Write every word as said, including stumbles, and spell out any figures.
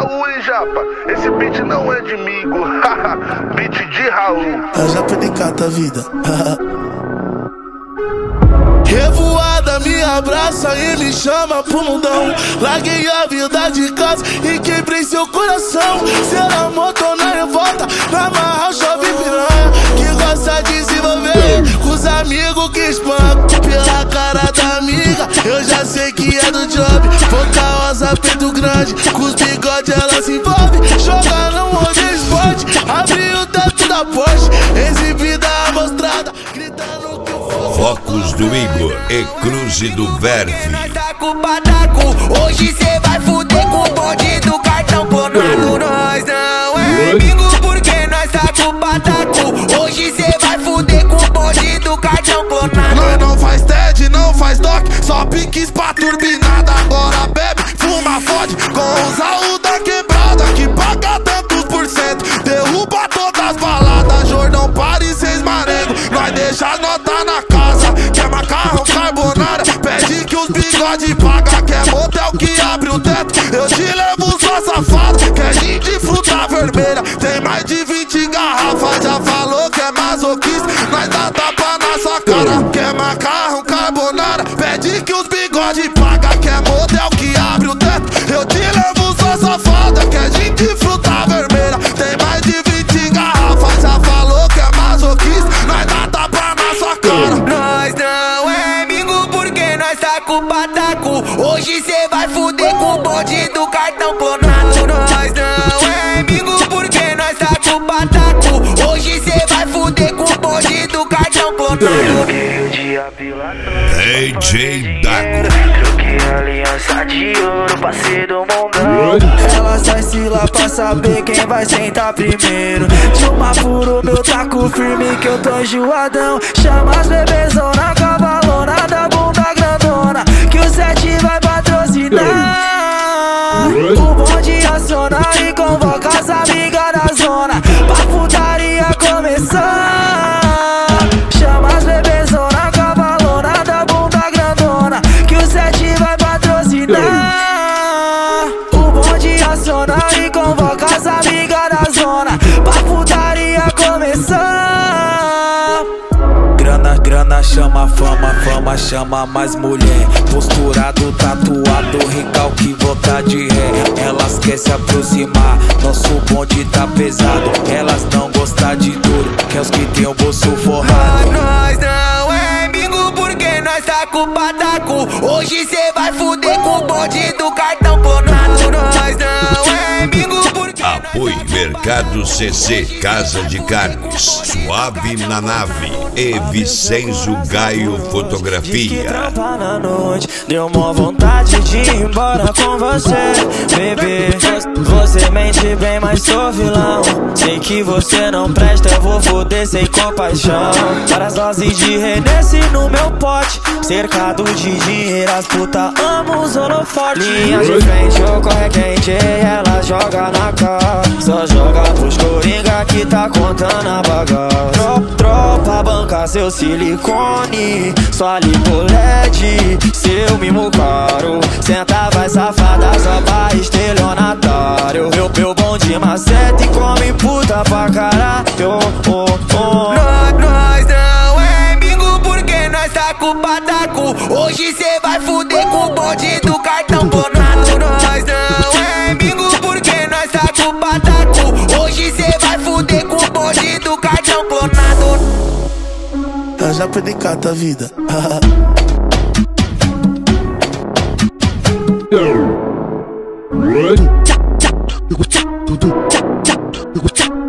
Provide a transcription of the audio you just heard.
Raul, hein, japa? Esse beat não é de migo. Beat de Raul. A japa de cata a vida. Revoada me abraça e me chama pro mundão. Larguei a vida de casa e quebrei seu coração. Será motor na revolta, na marra chove piranha, que gosta de se envolver com os amigos que espancam. Pela cara da amiga, eu já sei que é do job. Boca rosa, peito grande, com os bigode ela se envolve. Joga no modo esporte, abriu o teto da Porsche, exibida amostrada, gritando que eu fosse. Focos do Igor e Cruze do Verve. Nós tá com pataco, hoje cê vai fuder com o bonde do cartão clonado. Nós não é amigo porque nós tá com pataco, hoje cê vai fuder com o bonde do cartão clonado. Nós não faz T E D, não faz doc, só piques pra turbinada. Agora bebe, fuma, fode com os Raul da quebrada, que paga tantos por cento, derruba todas as baladas. Jordão, Paris, seis marengo, nós deixa as notas na casa. Quer macarrão, carbonara, pede que os bigode paga. Quer motel que abre o teto, eu te levo só safado. Quer gin de fruta vermelha, tem mais de vinte garrafas. Já falou que é masoquista, nós dá tapa na sua cara. Quer macarrão, carbonara, pede que os bigode paga. Quer motel que abre o teto, eu te levo só safada. Quer gin de fruta vermelha, tem mais de vinte garrafas. Já falou que é masoquista, nós dá tapa na sua cara. Nós não é amigo porque nós tá com pataco, hoje cê vai fuder com o bonde do cartão clonado. Nós não é amigo porque nós tá com pataco, hoje cê vai fuder com o bonde do cartão clonado. Troquei o dia pela noite, D J Dago. troquei a aliança de ouro, passei do mundão. Ela sai se lá pra saber quem vai sentar primeiro. De uma furo, meu taco firme que eu tô enjoadão. Chama as bebezona, cavalona da bunda grandona, que o sete vai patrocinar. O bonde aciona e convoca as amigas da zona pra putaria começar. Chama as bebezona, cavalona da bunda grandona, que o sete vai patrocinar. O bonde aciona e convoca as amigas da zona pra putaria começar. Grana, grana chama fama, fama chama mais mulher. Posturado, tatuado, recalque, volta de ré. Elas quer se aproximar, nosso bonde tá pesado. Elas não gostam de duro, quer os que tem o bolso forrado. Nós não é amigo porque nós tá com pataco, hoje cê vai fuder com o bonde do cartão clonado. Nós não é amigo porque Apoio Mercado C C, Casa de Carnes, Suave na Nave e Vicenzo Gaio Fotografia. Trampa na noite, deu mó vontade de ir embora com você, bebê. Você mente bem, mas sou vilão. Sei que você não presta, eu vou foder sem compaixão. Várias doses de Renesse no meu pote, cercado de dinheiro, as puta amam os holofotes. Linha de frente, eu corre quente, ela joga na cara. Só joga pros coringa que tá contando a bagaça. Tro, tropa, banca seu silicone, sua lipolete, seu mimo caro. Senta, vai safada, só pra estelionatário. Meu, meu bonde maceta e come puta pra caralho. Oh, oh. Nós, nós não é amigo porque nós tá com pataco, hoje cê vai fuder com o bonde do cartão clonado. Nós não é amigo porque nós tá com pataco, hoje cê vai fuder com o bonde do cartão clonado. A japa de cata a vida. Run.